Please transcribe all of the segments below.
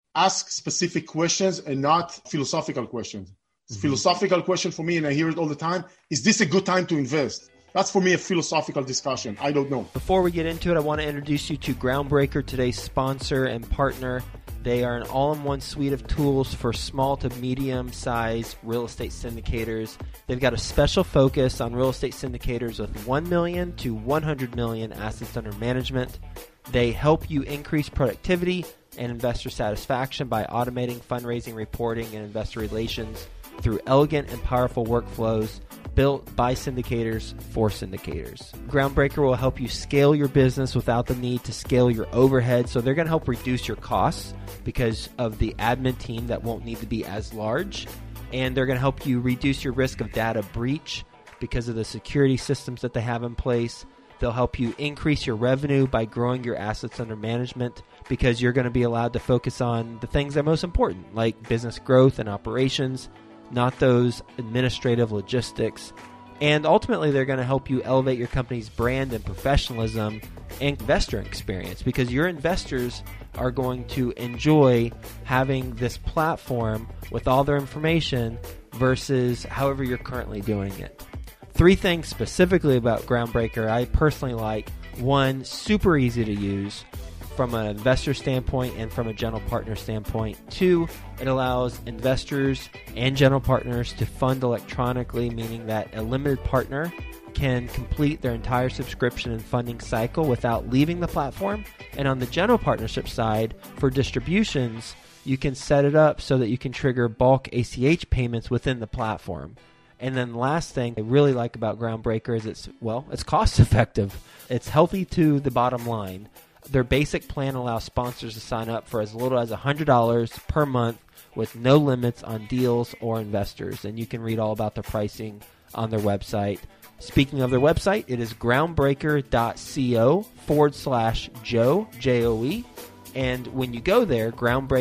ask specific questions and not philosophical questions. Philosophical question for me, and I hear it all the time, is this a good time to invest? That's for me a philosophical discussion. I don't know. Before we get into it, I want to introduce you to Groundbreaker, today's sponsor and partner. They are an all-in-one suite of tools for small to medium-sized real estate syndicators. They've got a special focus on real estate syndicators with 1 million to 100 million assets under management. They help you increase productivity and investor satisfaction by automating fundraising, reporting, and investor relations through elegant and powerful workflows built by syndicators for syndicators. Groundbreaker will help you scale your business without the need to scale your overhead. So they're going to help reduce your costs because of the admin team that won't need to be as large. And they're going to help you reduce your risk of data breach because of the security systems that they have in place. They'll help you increase your revenue by growing your assets under management because you're going to be allowed to focus on the things that are most important, like business growth and operations, not those administrative logistics. And ultimately, they're going to help you elevate your company's brand and professionalism and investor experience because your investors are going to enjoy having this platform with all their information versus however you're currently doing it. 3 things specifically about Groundbreaker I personally like. 1, super easy to use from an investor standpoint and from a general partner standpoint. 2, it allows investors and general partners to fund electronically, meaning that a limited partner can complete their entire subscription and funding cycle without leaving the platform. And on the general partnership side, for distributions, you can set it up so that you can trigger bulk ACH payments within the platform. And then the last thing I really like about Groundbreaker is it's cost effective. It's healthy to the bottom line. Their basic plan allows sponsors to sign up for as little as $100 per month with no limits on deals or investors. And you can read all about the pricing on their website. Speaking of their website, it is groundbreaker.co/Joe, Joe. And when you go there,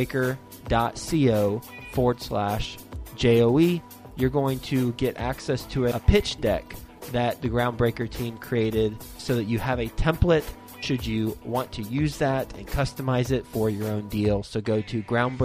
groundbreaker.co/Joe, you're going to get access to a pitch deck that the Groundbreaker team created so that you have a template should you want to use that and customize it for your own deal. So go to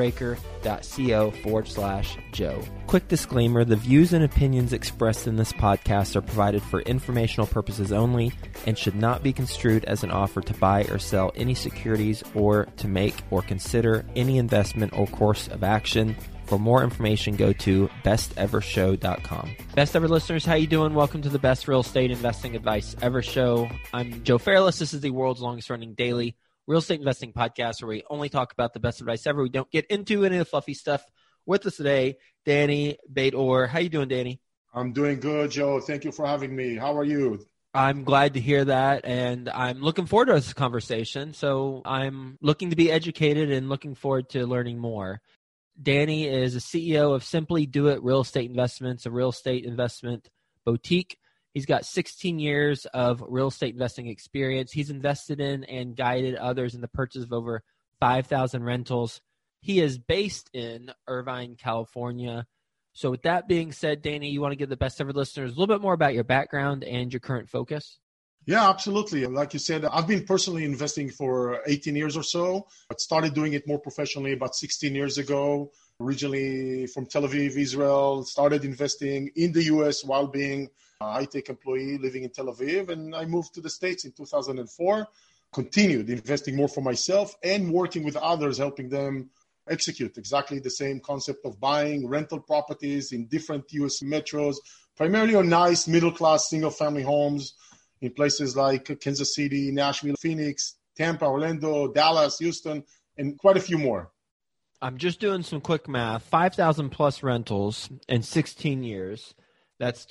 groundbreaker.co/Joe. Quick disclaimer, the views and opinions expressed in this podcast are provided for informational purposes only and should not be construed as an offer to buy or sell any securities or to make or consider any investment or course of action. For more information, go to bestevershow.com. Best Ever listeners, how you doing? Welcome to the Best Real Estate Investing Advice Ever Show. I'm Joe Fairless. This is the world's longest running daily real estate investing podcast where we only talk about the best advice ever. We don't get into any of the fluffy stuff. With us today, Danny Beit-Or. How you doing, Danny? I'm doing good, Joe. Thank you for having me. How are you? I'm glad to hear that, and I'm looking forward to this conversation. So I'm looking to be educated and looking forward to learning more. Danny is a CEO of Simply Do It Real Estate Investments, a real estate investment boutique. He's got 16 years of real estate investing experience. He's invested in and guided others in the purchase of over 5,000 rentals. He is based in Irvine, California. So with that being said, Danny, you want to give the Best Ever listeners a little bit more about your background and your current focus? Yeah, absolutely. Like you said, I've been personally investing for 18 years or so. I started doing it more professionally about 16 years ago, originally from Tel Aviv, Israel. Started investing in the U.S. while being a high-tech employee living in Tel Aviv. And I moved to the States in 2004, continued investing more for myself and working with others, helping them execute exactly the same concept of buying rental properties in different U.S. metros, primarily on nice middle-class single-family homes in places like Kansas City, Nashville, Phoenix, Tampa, Orlando, Dallas, Houston, and quite a few more. I'm just doing some quick math. 5,000 plus rentals in 16 years. That's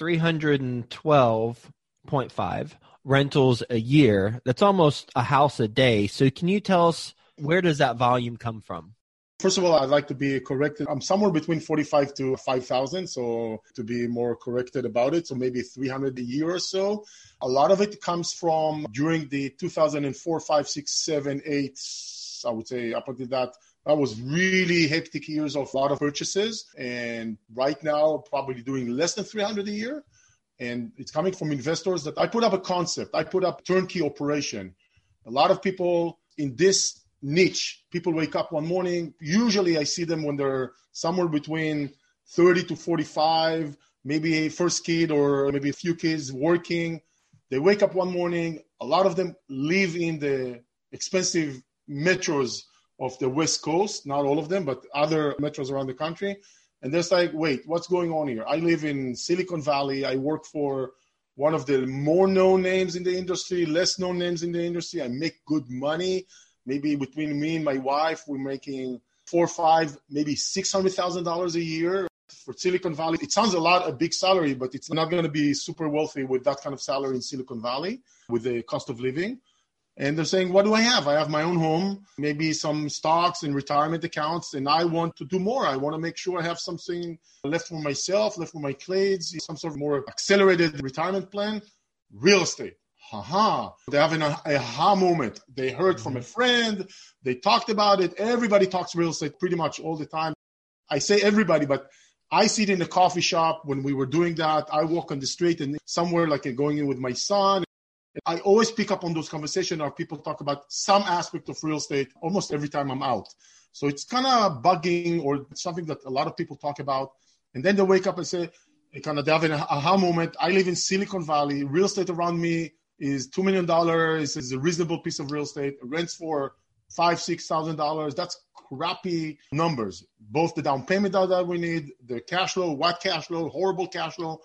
312.5 rentals a year. That's almost a house a day. So can you tell us, where does that volume come from? First of all, I'd like to be corrected. I'm somewhere between 45 to 5,000, so to be more corrected about it, so maybe 300 a year or so. A lot of it comes from during the 2004, 5, 6, 7, 8, I would say up until that. That was really hectic years of a lot of purchases. And right now, probably doing less than 300 a year. And it's coming from investors that I put up a concept. I put up turnkey operation. A lot of people in this niche. People wake up one morning. Usually I see them when they're somewhere between 30 to 45, maybe a first kid or maybe a few kids working. They wake up one morning. A lot of them live in the expensive metros of the West Coast, not all of them, but other metros around the country. And they're like, wait, what's going on here? I live in Silicon Valley. I work for one of the more known names in the industry, less known names in the industry. I make good money. Maybe between me and my wife, we're making $4, $5, maybe $600,000 a year. For Silicon Valley, it sounds a big salary, but it's not going to be super wealthy with that kind of salary in Silicon Valley with the cost of living. And they're saying, what do I have? I have my own home, maybe some stocks and retirement accounts, and I want to do more. I want to make sure I have something left for myself, left for my kids, some sort of more accelerated retirement plan. Real estate. They have an aha moment. They heard from a friend. They talked about it. Everybody talks real estate pretty much all the time. I say everybody, but I sit in the coffee shop when we were doing that. I walk on the street and somewhere like going in with my son. I always pick up on those conversations or people talk about some aspect of real estate almost every time I'm out. So it's kind of bugging or something that a lot of people talk about. And then they wake up and say, they have an aha moment. I live in Silicon Valley. Real estate around me is $2 million. It's a reasonable piece of real estate. It rents for $5,000, $6,000. That's crappy numbers. Both the down payment that we need, the cash flow, what cash flow, horrible cash flow.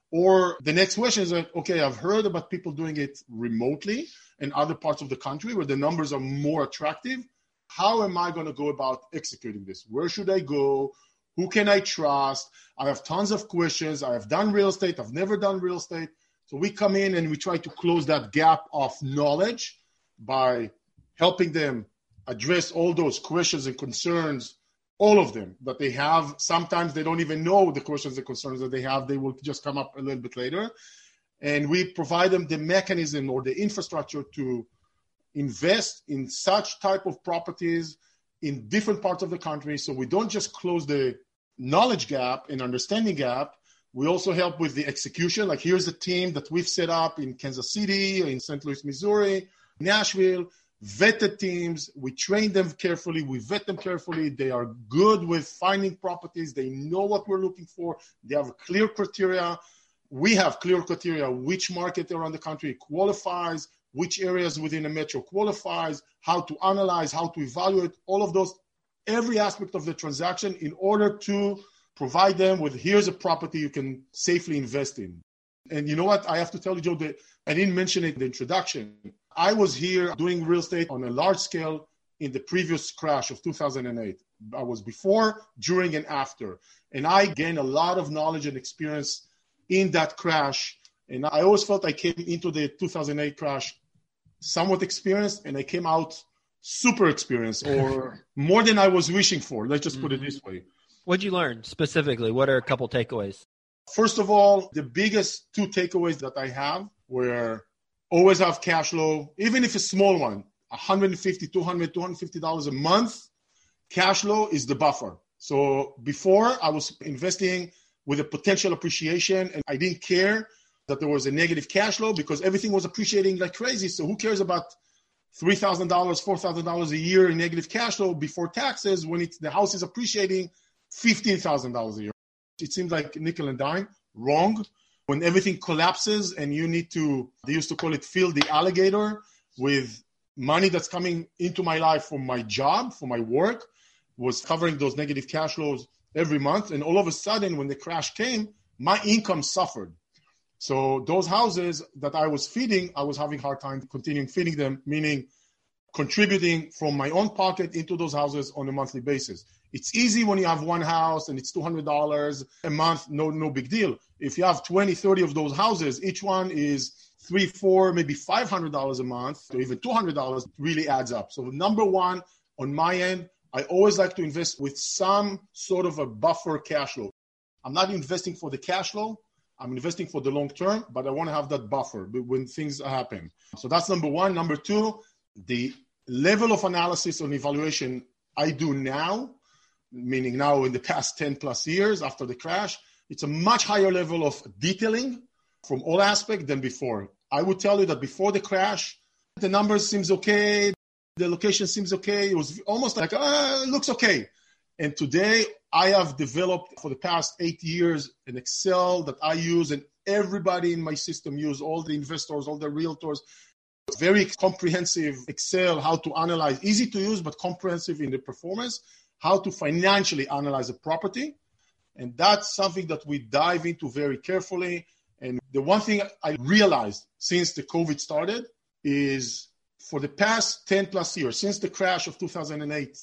Or the next question is like, okay, I've heard about people doing it remotely in other parts of the country where the numbers are more attractive. How am I going to go about executing this? Where should I go? Who can I trust? I have tons of questions. I have done real estate. I've never done real estate. So we come in and we try to close that gap of knowledge by helping them address all those questions and concerns, all of them that they have. Sometimes they don't even know the questions and concerns that they have. They will just come up a little bit later. And we provide them the mechanism or the infrastructure to invest in such type of properties in different parts of the country. So we don't just close the knowledge gap and understanding gap. We also help with the execution. Like here's a team that we've set up in Kansas City, in St. Louis, Missouri, Nashville, vetted teams. We train them carefully. We vet them carefully. They are good with finding properties. They know what we're looking for. They have clear criteria. We have clear criteria, which market around the country qualifies, which areas within a metro qualifies, how to analyze, how to evaluate, all of those, every aspect of the transaction in order to provide them with, here's a property you can safely invest in. And you know what? I have to tell you, Joe, that I didn't mention it in the introduction. I was here doing real estate on a large scale in the previous crash of 2008. I was before, during, and after. And I gained a lot of knowledge and experience in that crash. And I always felt I came into the 2008 crash somewhat experienced, and I came out super experienced, or more than I was wishing for. Let's just put it this way. What'd you learn specifically? What are a couple takeaways? First of all, the biggest two takeaways that I have were always have cash flow, even if it's a small one, $150, $200, $250 a month. Cash flow is the buffer. So before I was investing with a potential appreciation, and I didn't care that there was a negative cash flow because everything was appreciating like crazy. So who cares about $3,000, $4,000 a year in negative cash flow before taxes when the house is appreciating $15,000 a year? It seems like nickel and dime. Wrong. When everything collapses and you need to, they used to call it fill the alligator with money that's coming into my life from my job, for my work, was covering those negative cash flows every month. And all of a sudden, when the crash came, my income suffered. So those houses that I was feeding, I was having a hard time continuing feeding them, meaning contributing from my own pocket into those houses on a monthly basis. It's easy when you have one house and it's $200 a month, no big deal. If you have 20, 30 of those houses, each one is $300, $400, maybe $500 a month, or even $200, really adds up. So number one, on my end, I always like to invest with some sort of a buffer cash flow. I'm not investing for the cash flow. I'm investing for the long term, but I want to have that buffer when things happen. So that's number one. Number two, the level of analysis and evaluation I do now, meaning now in the past 10 plus years after the crash, it's a much higher level of detailing from all aspects than before. I would tell you that before the crash, the numbers seems okay. The location seems okay. It was almost like, it looks okay. And today I have developed for the past 8 years an Excel that I use and everybody in my system use, all the investors, all the realtors. It's very comprehensive Excel, how to analyze, easy to use, but comprehensive in the performance, how to financially analyze a property. And that's something that we dive into very carefully. And the one thing I realized since the COVID started is for the past 10 plus years, since the crash of 2008,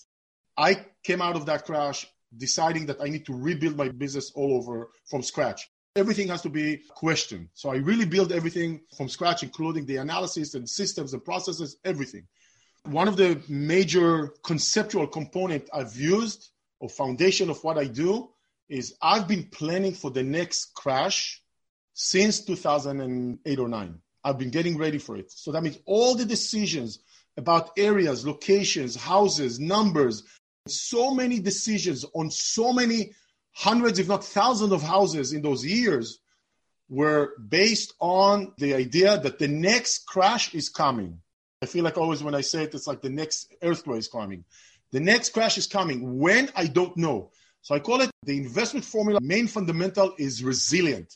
I came out of that crash deciding that I need to rebuild my business all over from scratch. Everything has to be questioned. So I really built everything from scratch, including the analysis and systems and processes, everything. One of the major conceptual components I've used or foundation of what I do is I've been planning for the next crash since 2008 or 9. I've been getting ready for it. So that means all the decisions about areas, locations, houses, numbers, so many decisions on so many hundreds, if not thousands of houses in those years were based on the idea that the next crash is coming. I feel like always when I say it, it's like the next earthquake is coming. The next crash is coming. When? I don't know. So I call it the investment formula. Main fundamental is resilient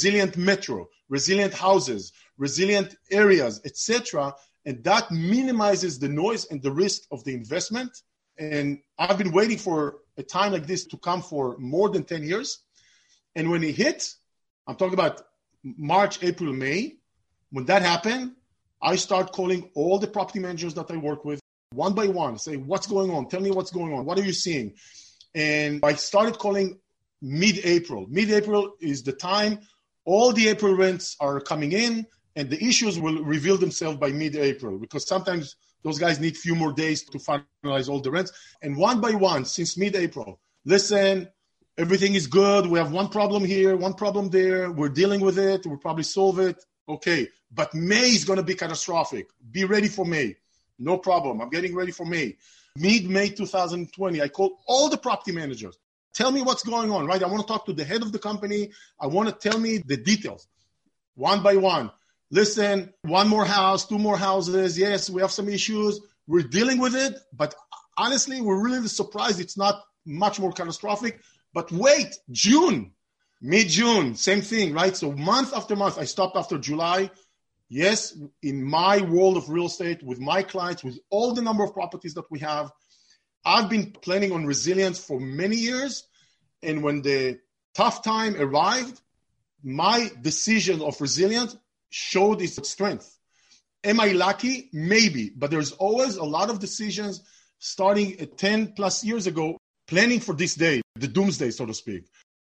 metro, resilient houses, resilient areas, etc. And that minimizes the noise and the risk of the investment. And I've been waiting for a time like this to come for more than 10 years. And when it hit, I'm talking about March, April, May, when that happened, I start calling all the property managers that I work with one by one, say, what's going on? Tell me what's going on. What are you seeing? And I started calling mid-April. Mid-April is the time all the April rents are coming in and the issues will reveal themselves by mid-April because sometimes those guys need a few more days to finalize all the rents. And one by one, since mid-April, listen, everything is good. We have one problem here, one problem there. We're dealing with it. We'll probably solve it. Okay, but May is going to be catastrophic. Be ready for May. No problem. I'm getting ready for May. Mid-May 2020, I called all the property managers. Tell me what's going on, right? I want to talk to the head of the company. I want to tell me the details, one by one. Listen, one more house, two more houses. Yes, we have some issues. We're dealing with it. But honestly, we're really surprised it's not much more catastrophic. But wait, June, mid-June, same thing, right? So month after month, I stopped after July. Yes, in my world of real estate, with my clients, with all the number of properties that we have, I've been planning on resilience for many years. And when the tough time arrived, my decision of resilience showed its strength. Am I lucky? Maybe. But there's always a lot of decisions starting at 10 plus years ago, planning for this day, the doomsday, so to speak.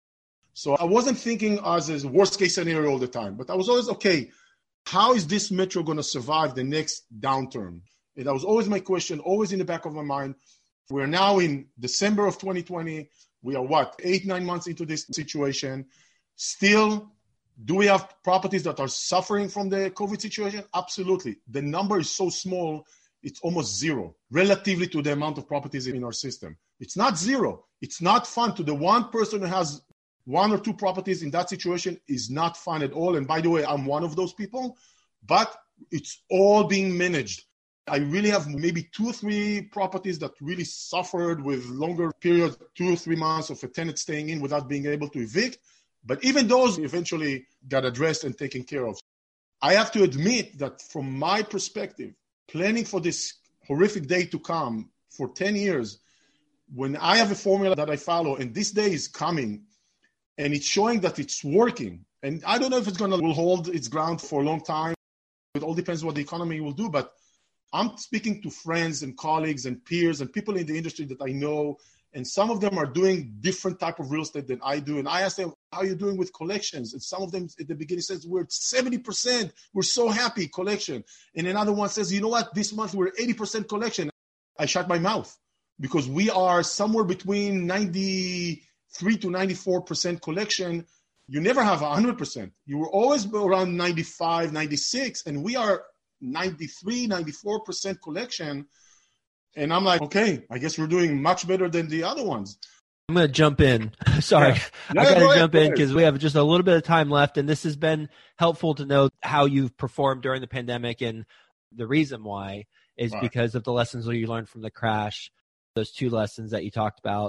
So I wasn't thinking as a worst case scenario all the time, but I was always, okay, how is this metro going to survive the next downturn? And that was always my question, always in the back of my mind. We're now in December of 2020. We are 8-9 months into this situation. Still, do we have properties that are suffering from the COVID situation? Absolutely. The number is so small, it's almost zero relatively to the amount of properties in our system. It's not zero. It's not fun. To the one person who has one or two properties in that situation is not fun at all. And by the way, I'm one of those people, but it's all being managed. I really have maybe 2 or 3 properties that really suffered with longer periods, 2 or 3 months of a tenant staying in without being able to evict. But even those eventually got addressed and taken care of. I have to admit that from my perspective, planning for this horrific day to come for 10 years, when I have a formula that I follow and this day is coming and it's showing that it's working, and I don't know if will hold its ground for a long time. It all depends what the economy will do, but I'm speaking to friends and colleagues and peers and people in the industry that I know, and some of them are doing different type of real estate than I do. And I ask them, how are you doing with collections? And some of them at the beginning says, we're at 70%. We're so happy, collection. And another one says, you know what? This month we're 80% collection. I shut my mouth because we are somewhere between 93 to 94% collection. You never have 100%. You were always around 95, 96, and we are 93, 94% collection. And I'm like, okay, I guess we're doing much better than the other ones. I'm going to jump in. Sorry. Yeah. I got to jump in because we have just a little bit of time left. And this has been helpful to know how you've performed during the pandemic and the reason why. is Right. because of the lessons that you learned from the crash, those 2 lessons that you talked about,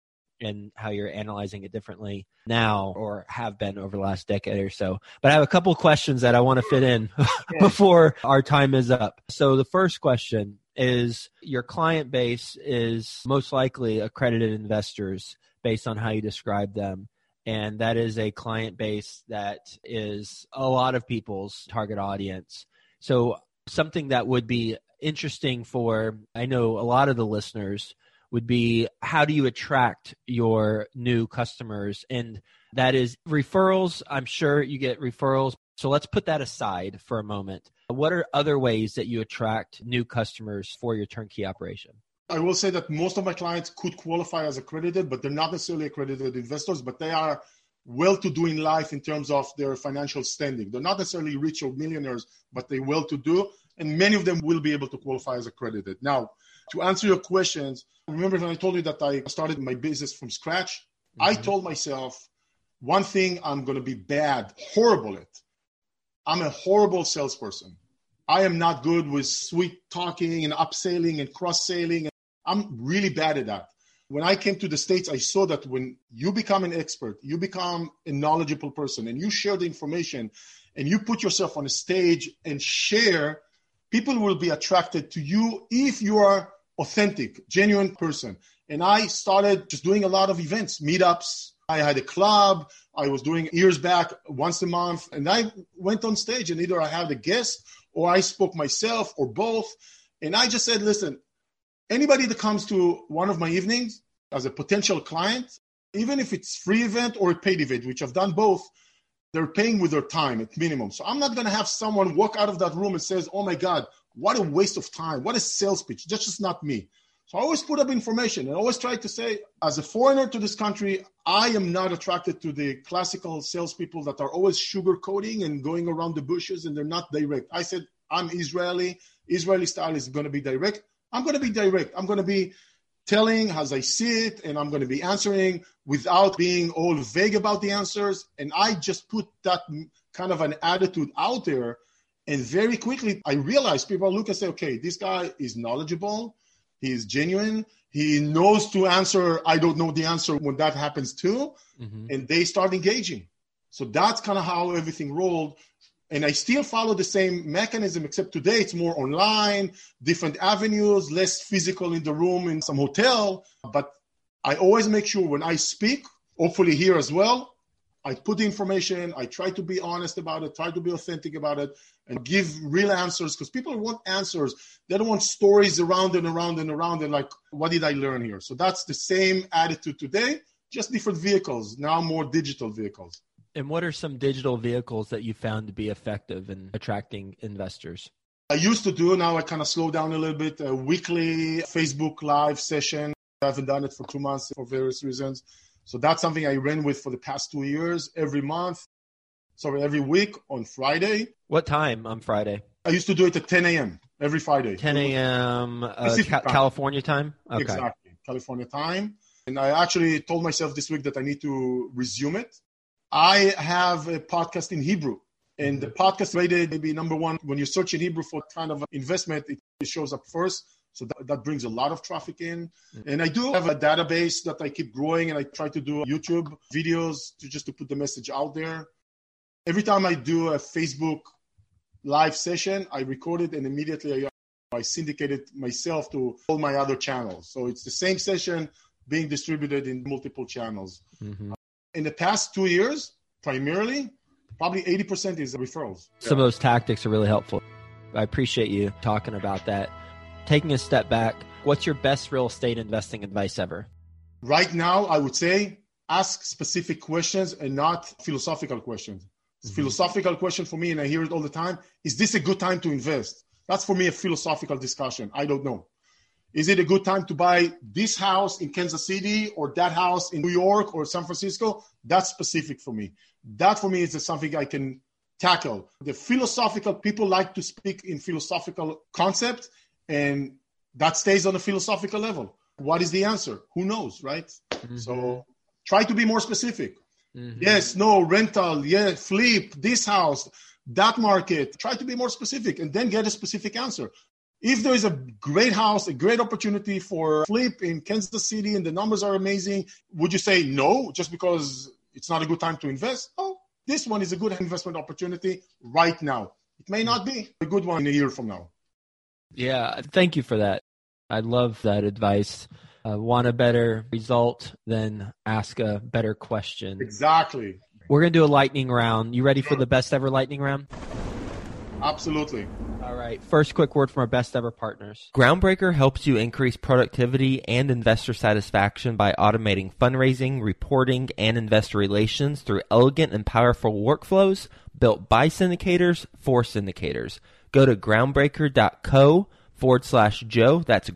and how you're analyzing it differently now or have been over the last decade or so. But I have a couple of questions that I want to fit in before our time is up. So the first question is, your client base is most likely accredited investors based on how you describe them. And that is a client base that is a lot of people's target audience. So something that would be interesting for, I know, a lot of the listeners would be, how do you attract your new customers? And that is referrals. I'm sure you get referrals. So let's put that aside for a moment. What are other ways that you attract new customers for your turnkey operation? I will say that most of my clients could qualify as accredited, but they're not necessarily accredited investors, but they are well-to-do in life in terms of their financial standing. They're not necessarily rich or millionaires, but they're well-to-do, and many of them will be able to qualify as accredited. Now, to answer your questions, remember when I told you that I started my business from scratch? Mm-hmm. I told myself, one thing I'm going to be bad, horrible at. I'm a horrible salesperson. I am not good with sweet talking and upselling and cross-selling. I'm really bad at that. When I came to the States, I saw that when you become an expert, you become a knowledgeable person, and you share the information, and you put yourself on a stage and share, people will be attracted to you if you are authentic, genuine person. And I started just doing a lot of events, meetups. I had a club. I was doing years back once a month. And I went on stage, and either I had a guest or I spoke myself or both. And I just said, listen, anybody that comes to one of my evenings as a potential client, even if it's free event or a paid event, which I've done both, they're paying with their time at minimum. So I'm not going to have someone walk out of that room and says, oh my God, what a waste of time. What a sales pitch. That's just not me. So I always put up information and always try to say, as a foreigner to this country, I am not attracted to the classical salespeople that are always sugarcoating and going around the bushes, and they're not direct. I said, I'm Israeli. Israeli style is going to be direct. I'm going to be direct. I'm going to be telling as I see it, and I'm going to be answering without being all vague about the answers. And I just put that kind of an attitude out there. And very quickly, I realized people look and say, okay, this guy is knowledgeable. He is genuine. He knows to answer, I don't know the answer when that happens too. Mm-hmm. And they start engaging. So that's kind of how everything rolled. And I still follow the same mechanism, except today it's more online, different avenues, less physical in the room in some hotel. But I always make sure when I speak, hopefully here as well, I put the information, I try to be honest about it, try to be authentic about it, and give real answers, because people want answers. They don't want stories around and around and around and like, what did I learn here? So that's the same attitude today, just different vehicles, now more digital vehicles. And what are some digital vehicles that you found to be effective in attracting investors? I used to do, now I kind of slow down a little bit, a weekly Facebook live session. I haven't done it for 2 months for various reasons. So that's something I ran with for the past 2 years, every week on Friday. What time on Friday? I used to do it at 10 a.m. every Friday. 10 a.m. California time? Okay. Exactly, California time. And I actually told myself this week that I need to resume it. I have a podcast in Hebrew, and the podcast rated maybe number one. When you search in Hebrew for kind of investment, it shows up first. So that brings a lot of traffic in. And I do have a database that I keep growing, and I try to do YouTube videos just to put the message out there. Every time I do a Facebook live session, I record it, and immediately I syndicate it myself to all my other channels. So it's the same session being distributed in multiple channels. Mm-hmm. In the past 2 years, primarily, probably 80% is referrals. Some of those tactics are really helpful. I appreciate you talking about that. Taking a step back, what's your best real estate investing advice ever? Right now, I would say ask specific questions and not philosophical questions. Mm-hmm. Philosophical question for me, and I hear it all the time, is this a good time to invest? That's for me a philosophical discussion. I don't know. Is it a good time to buy this house in Kansas City or that house in New York or San Francisco? That's specific for me. That for me is something I can tackle. The philosophical, people like to speak in philosophical concept, and that stays on a philosophical level. What is the answer? Who knows, right? Mm-hmm. So try to be more specific. Mm-hmm. Yes, no, rental, yeah, flip, this house, that market. Try to be more specific and then get a specific answer. If there is a great house, a great opportunity for flip in Kansas City and the numbers are amazing, would you say no just because it's not a good time to invest? Oh, this one is a good investment opportunity right now. It may not be a good one a year from now. Yeah, thank you for that. I love that advice. Want a better result, then ask a better question. Exactly. We're going to do a lightning round. You ready for the best ever lightning round? Absolutely. All right. First quick word from our best ever partners. Groundbreaker helps you increase productivity and investor satisfaction by automating fundraising, reporting, and investor relations through elegant and powerful workflows built by syndicators for syndicators. Go to groundbreaker.co/Joe. That's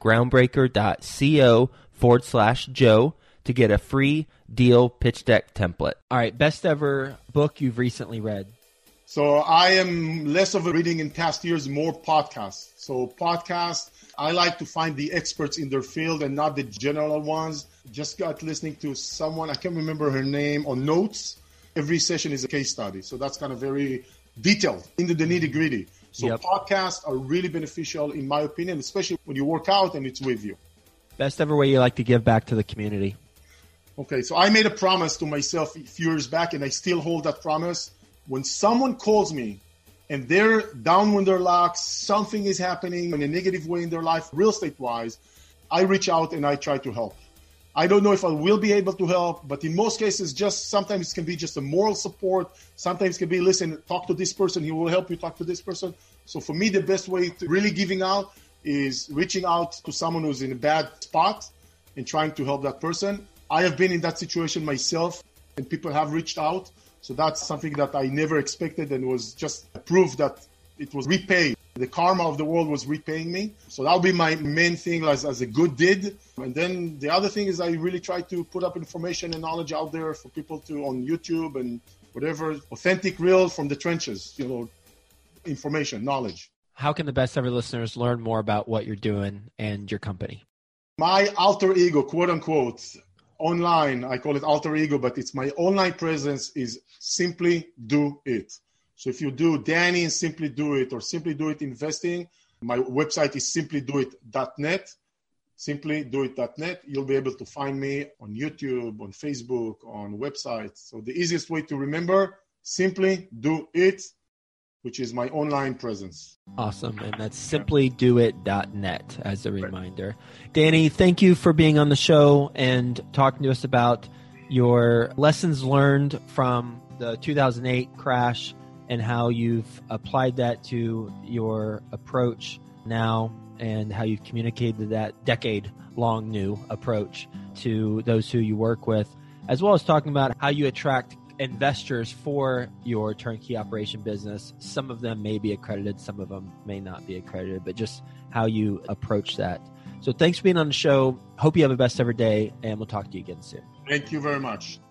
groundbreaker.co/Joe to get a free deal pitch deck template. All right. Best ever book you've recently read. So I am less of a reading in past years, more podcasts. So podcasts, I like to find the experts in their field and not the general ones. Just got listening to someone, I can't remember her name, on Notes. Every session is a case study. So that's kind of very detailed, into the nitty-gritty. So podcasts are really beneficial, in my opinion, especially when you work out and it's with you. Best ever way you like to give back to the community. Okay, so I made a promise to myself a few years back, and I still hold that promise. When someone calls me and they're down on their luck, something is happening in a negative way in their life, real estate-wise, I reach out and I try to help. I don't know if I will be able to help, but in most cases, just sometimes it can be just a moral support. Sometimes it can be, listen, talk to this person. He will help you talk to this person. So for me, the best way to really giving out is reaching out to someone who's in a bad spot and trying to help that person. I have been in that situation myself, and people have reached out. So that's something that I never expected and was just proof that it was repaid. The karma of the world was repaying me. So that'll be my main thing as a good deed. And then the other thing is I really try to put up information and knowledge out there for people to on YouTube and whatever, authentic, real from the trenches, information, knowledge. How can the best ever listeners learn more about what you're doing and your company? My alter ego, quote unquote, online, I call it alter ego, but it's my online presence is Simply Do It. So if you do Danny and Simply Do It or Simply Do It Investing, my website is simplydoit.net, simplydoit.net. You'll be able to find me on YouTube, on Facebook, on websites. So the easiest way to remember, Simply Do It, which is my online presence. Awesome. And that's simplydoit.net as a reminder. Danny, thank you for being on the show and talking to us about your lessons learned from the 2008 crash and how you've applied that to your approach now and how you've communicated that decade-long new approach to those who you work with, as well as talking about how you attract investors for your turnkey operation business. Some of them may be accredited, some of them may not be accredited, but just how you approach that. So thanks for being on the show. Hope you have a best ever day, and we'll talk to you again soon. Thank you very much.